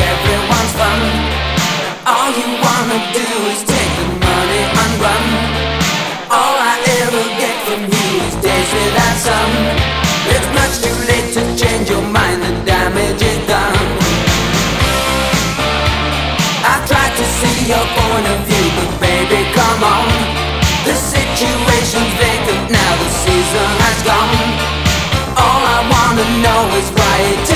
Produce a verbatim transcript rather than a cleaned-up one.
everyone's fun. All you wanna do is take the money and run. All I ever get from you is days without sun. It's much too late to change your mind, the damage is done. I tried to see your point of view, but baby, come on. The situation's vacant now, the season has gone. All I wanna know is why it